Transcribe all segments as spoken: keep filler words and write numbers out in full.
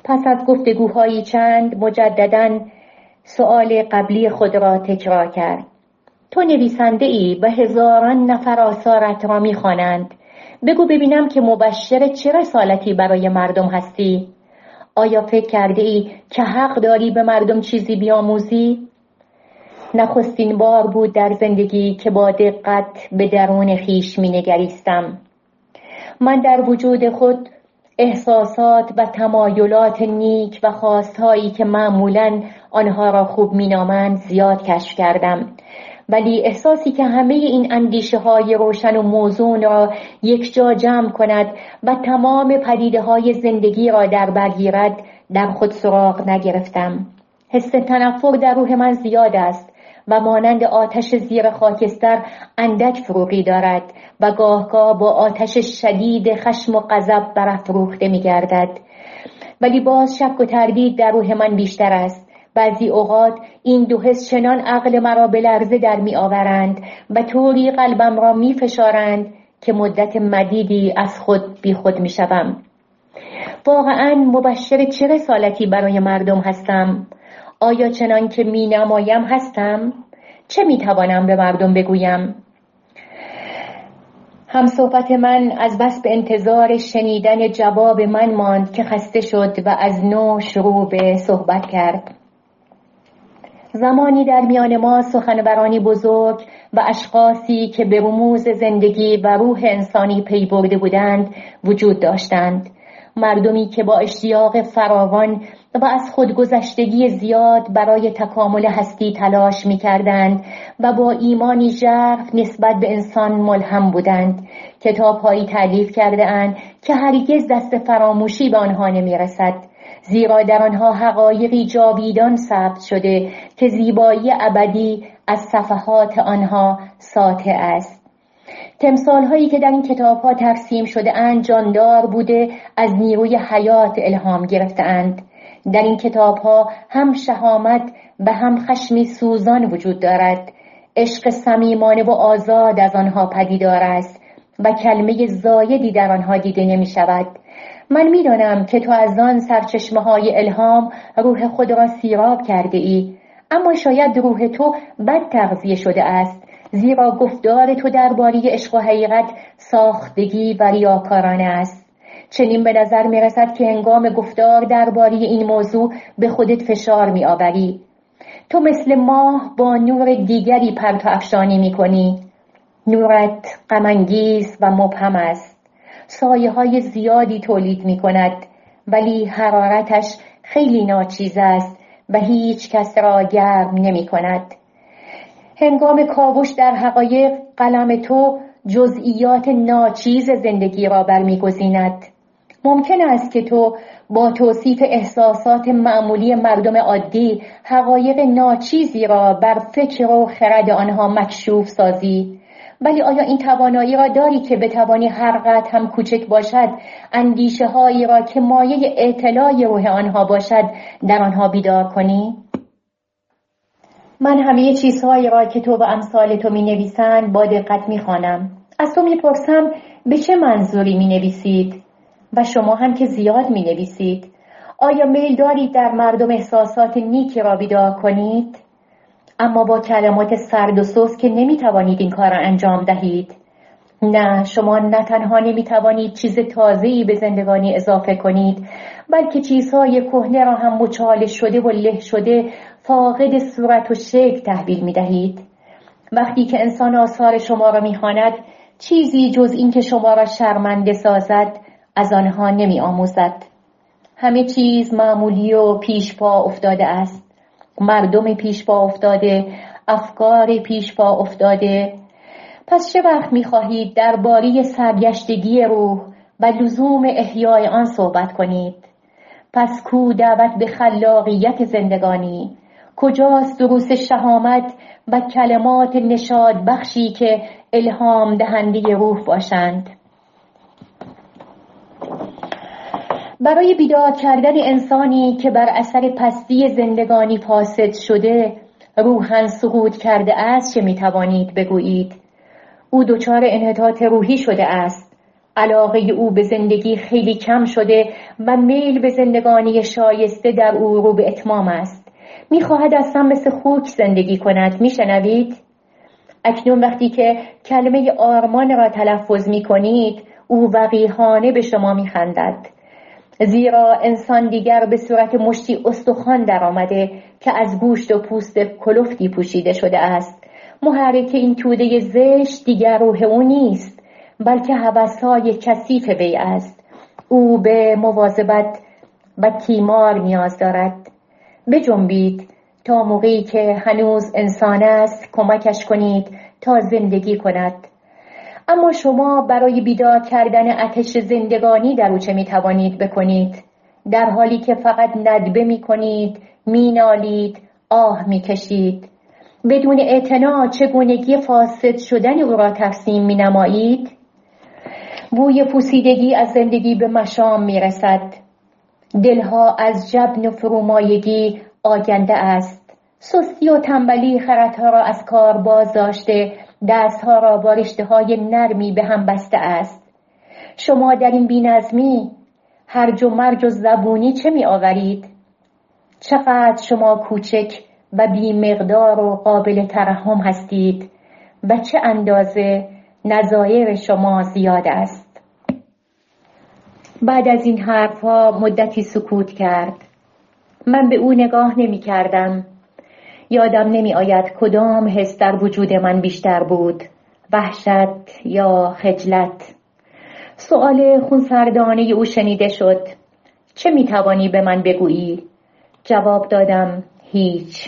پس از گفتگوهایی چند مجدداً سؤال قبلی خود را تکرار کرد. تو نویسنده ای و هزاران نفر آثارت را می‌خوانند. بگو ببینم که مبشر چه رسالتی برای مردم هستی؟ آیا فکر کرده ای که حق داری به مردم چیزی بیاموزی؟ نخستین بار بود در زندگی که با دقت به درون خیش می‌نگریستم. من در وجود خود احساسات و تمایلات نیک و خواستهایی که معمولاً آنها را خوب می‌نامند زیاد کشف کردم، ولی احساسی که همه این اندیشه های روشن و موزون را یک جا جمع کند و تمام پدیده های زندگی را در بر گیرد در خود سراغ نگرفتم. حس تنفر در روح من زیاد است و مانند آتش زیر خاکستر اندک فروغی دارد و گاهگاه با آتش شدید خشم و غضب برافروخته می گردد. ولی باز شک و تردید در روح من بیشتر است. بعضی اوقات این دو حس چنان عقل مرا به لرزه در می آورند و طوری قلبم را می فشارند که مدت مدیدی از خود بی خود می شوم. واقعاً مبشر چه رسالتی برای مردم هستم؟ آیا چنان که می نمایم هستم؟ چه می توانم به مردم بگویم؟ هم صحبت من از بس به انتظار شنیدن جواب من ماند که خسته شد و از نو شروع به صحبت کرد. زمانی در میان ما سخنورانی بزرگ و اشخاصی که به رموز زندگی و روح انسانی پی برده بودند وجود داشتند. مردمی که با اشتیاق فراوان و از خودگذشتگی زیاد برای تکامل هستی تلاش می کردند و با ایمانی ژرف نسبت به انسان ملهم بودند. کتاب‌هایی تألیف کرده اند که هرگز دست فراموشی به آنها نمی رسد، زیرا در آنها حقایقی جاویدان ثبت شده که زیبایی ابدی از صفحات آنها ساطع است. تمثال‌هایی که در این کتاب‌ها ترسیم شده اند جاندار بوده از نیروی حیات الهام گرفته اند. در این کتاب‌ها هم شهامت و هم خشمی سوزان وجود دارد. عشق صمیمانه و آزاد از آنها پدیدار است و کلمه زایدی در آنها دیده نمی شود. من می دانم که تو از آن سرچشمه های الهام روح خود را سیراب کرده ای، اما شاید روح تو بد تغذیه شده است، زیرا گفتار تو درباره عشق و حقیقت ساختگی و ریاکارانه است. چنین به نظر می رسد که هنگام گفتار درباره این موضوع به خودت فشار می آوری. تو مثل ماه با نور دیگری پرتو افشانی می کنی. نورت غم انگیز و مبهم است. سایه های زیادی تولید می کند، ولی حرارتش خیلی ناچیز است و هیچ کس را گرم نمی کند. هنگام کاوش در حقایق قلم تو جزئیات ناچیز زندگی را برمی‌گزیند. ممکن است که تو با توصیف احساسات معمولی مردم عادی حقایق ناچیزی را بر فکر و خرد آنها مکشوف سازی، ولی آیا این توانایی را داری که بتوانی هر قدر هم کوچک باشد اندیشه هایی را که مایه اطلاع روح آنها باشد در آنها بیدار کنی؟ من همه چیزهایی را که تو و امثال تو می نویسند با دقت می خوانم. از تو می پرسم به چه منظوری می نویسید؟ و شما هم که زیاد می نویسید. آیا میل دارید در مردم احساسات نیکی را بیدار کنید؟ اما با کلمات سرد و سوز که نمی توانید این کار را انجام دهید. نه، شما نه تنها نمی توانید چیز تازه‌ای به زندگانی اضافه کنید، بلکه چیزهای کهنه را هم مچاله شده و له شده فاقد صورت و شکل تحویل می دهید. وقتی که انسان آثار شما را می خواند، چیزی جز این که شما را شرمنده سازد از آنها نمی آموزد. همه چیز معمولی و پیش پا افتاده است. مردم پیش پا افتاده، افکار پیش پا افتاده. پس چه وقت می خواهید درباره سرگشتگی روح و لزوم احیای آن صحبت کنید؟ پس کو دعوت به خلاقیت زندگانی؟ کجاست دروس شهامت و کلمات نشاط بخشی که الهام دهنده روح باشند؟ برای بیدار کردن انسانی که بر اثر پستی زندگانی فاسد شده روحاً سقوط کرده است چه می توانید بگویید؟ او دچار انحطاط روحی شده است. علاقه او به زندگی خیلی کم شده و میل به زندگانی شایسته در او رو به اتمام است. میخواهد اصلا مثل خوک زندگی کند. میشنوید؟ اکنون وقتی که کلمه آرمان را تلفظ میکنید، او وقیحانه به شما میخندد، زیرا انسان دیگر به صورت مشتی استخوان در آمده که از گوشت و پوست کلفتی پوشیده شده است. محرک این توده زشت دیگر روح او نیست، بلکه هوس‌های کثیف وی است. او به مواظبت و تیمار نیاز دارد. بجنبید تا موقعی که هنوز انسان است کمکش کنید تا زندگی کند. اما شما برای بیدار کردن آتش زندگانی در او چه می توانید بکنید، در حالی که فقط ندبه می کنید، می نالید، آه می کشید؟ بدون اعتنا چگونگی فاسد شدن او را ترسیم می نمایید؟ بوی پوسیدگی از زندگی به مشام می رسد. دلها از جبن و فرومایگی آگنده است. سستی و تنبلی خردها را از کار باز داشته، دستها را با رشته‌های نرمی به هم بسته است. شما در این بی‌نظمی، هرج و مرج و زبونی چه می آورید؟ چقدر شما کوچک و بی مقدار و قابل ترحم هستید و چه اندازه نظایر شما زیاد است. بعد از این حرفها مدتی سکوت کرد. من به او نگاه نمی کردم. یادم نمی آید کدام حس در وجود من بیشتر بود، وحشت یا خجلت. سؤال خونسردانه او شنیده شد. چه می توانی به من بگویی؟ جواب دادم هیچ.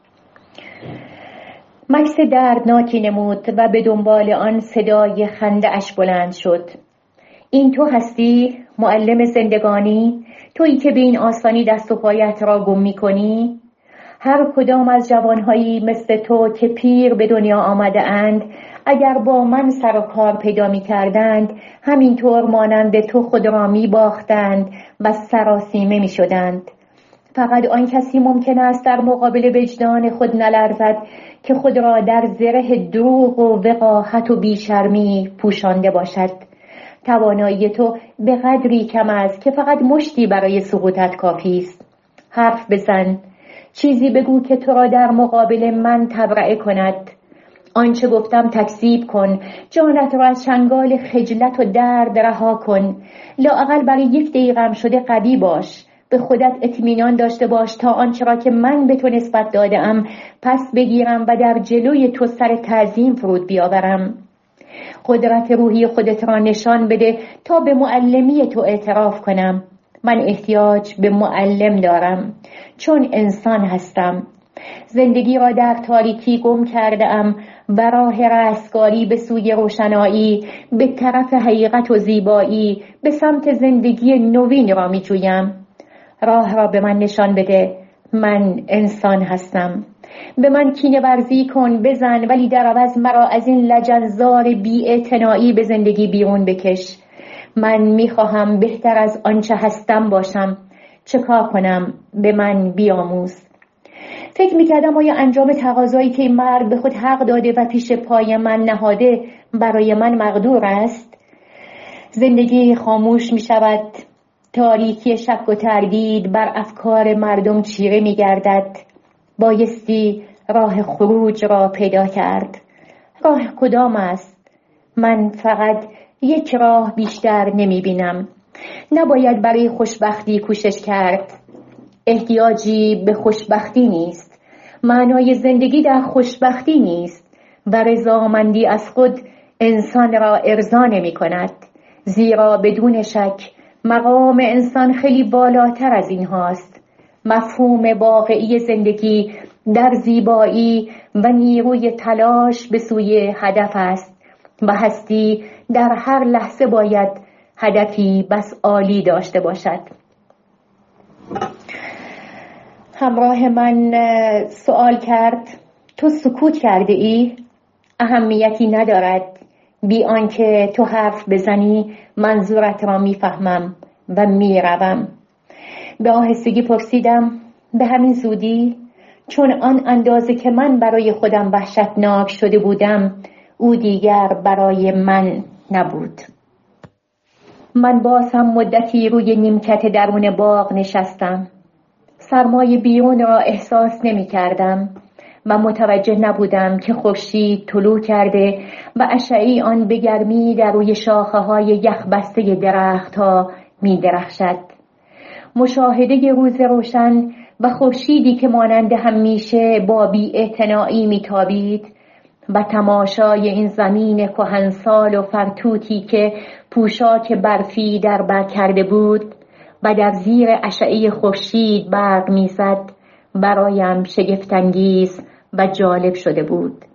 مکث دردناکی نمود و به دنبال آن صدای خنده اش بلند شد. این تو هستی؟ معلم زندگانی؟ تویی که به این آسانی دست و پایت را گم می کنی؟ هر کدام از جوانهایی مثل تو که پیر به دنیا آمده اند، اگر با من سر و کار پیدا می کردند، همینطور مانند تو خود را می باختند و سراسیمه می شدند. فقط آن کسی ممکن است در مقابل وجدان خود نلرزد که خود را در زره دروغ و وقاحت و بیشرمی پوشانده باشد. توانایی تو به قدری کم است که فقط مشتی برای سقوطت کافی است. حرف بزن، چیزی بگو که تو را در مقابل من تبرئه کند. آنچه گفتم تکذیب کن، جانت را از چنگال خجلت و درد رها کن. لااقل برای یک دقیقه هم شده قوی باش. به خودت اطمینان داشته باش تا آنچه را که من به تو نسبت دادم پس بگیرم و در جلوی تو سر تعظیم فرود بیاورم. قدرت روحی خودت را نشان بده تا به معلمی تو اعتراف کنم. من احتیاج به معلم دارم چون انسان هستم. زندگی را در تاریکی گم کرده ام و راه رستگاری به سوی روشنایی، به طرف حقیقت و زیبایی، به سمت زندگی نوین را می جویم. راه را به من نشان بده. من انسان هستم. به من کینه ورزی کن، بزن، ولی در عوض مرا از این لجنزار بی‌اعتنایی به زندگی بیرون بکش. من میخواهم بهتر از آنچه هستم باشم. چه کار کنم؟ به من بیاموز. فکر میکردم آیا انجام تقاضایی که این مرد به خود حق داده و پیش پای من نهاده برای من مقدور است؟ زندگی خاموش میشود. تاریکی شک و تردید بر افکار مردم چیره میگردد. بایستی راه خروج را پیدا کرد. راه کدام است؟ من فقط یک راه بیشتر نمی بینم. نباید برای خوشبختی کوشش کرد. احتیاجی به خوشبختی نیست. معنای زندگی در خوشبختی نیست و رضامندی از خود انسان را ارضا نمی کند. زیرا بدون شک مقام انسان خیلی بالاتر از این هاست. مفهوم واقعی زندگی در زیبایی و نیروی تلاش به سوی هدف است و هستی در هر لحظه باید هدفی بس عالی داشته باشد. همراه من سوال کرد تو سکوت کرده ای؟ اهمیتی ندارد. بی آنکه تو حرف بزنی منظورت را میفهمم و میروم. به آهستگی پرسیدم به همین زودی؟ چون آن اندازه که من برای خودم وحشتناک شده بودم او دیگر برای من نبود. من باز هم مدتی روی نیمکت درون باغ نشستم. سرمای بیرون را احساس نمی کردم و متوجه نبودم که خورشید طلوع کرده و اشعه‌ای آن به گرمی در روی شاخه‌های یخبسته درخت‌ها می درخشد. مشاهده روز روشن و خورشیدی که مانند همیشه با بی‌اعتنایی میتابید و تماشای این زمین کهنسال و فرتوتی که پوشاک برفی در بر کرده بود و در زیر اشعه خورشید برق میزد برایم شگفت‌انگیز و جالب شده بود.